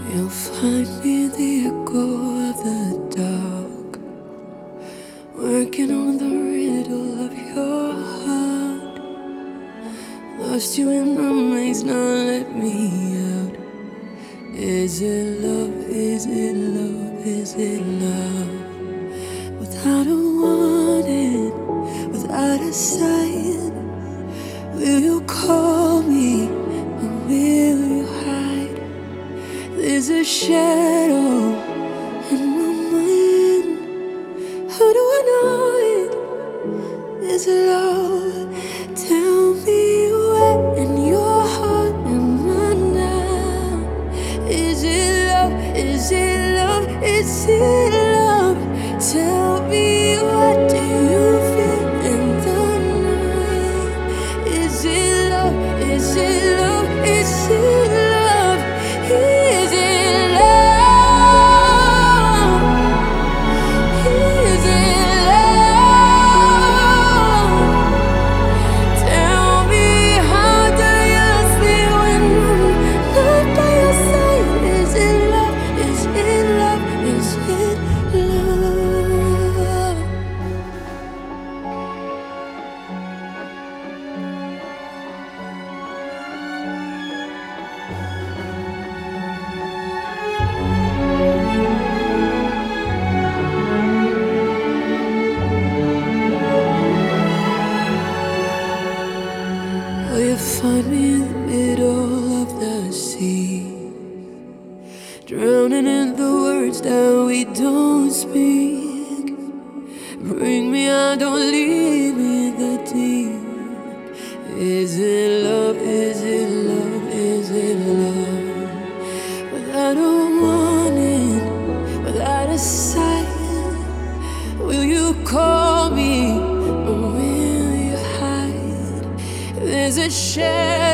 You'll find me in the echo of the dark, working on the riddle of your heart. Lost you in the maze, now let me out. Is it love? Is it love? Is it love? Without a warning, without a sign, will you call me or will you hide? There's a shadow in my mind. How do I know it? Is it love? Tell me where in your heart am I now? Is it love? Is it love? Is it love? Tell me, what do you feel in the night? Is it love? Is it love? Is it love? Is it love? Is it love? Tell me, how do you feel when I'm not by your side? Is it love? Is it love? Is it love? Will you find me in the middle of the sea, drowning in the words that we don't speak? Bring me out, don't leave me in the deep. Is it love? Is it love? Is it love? Without a warning, without a sign, will you call me or will you hide? There's a shadow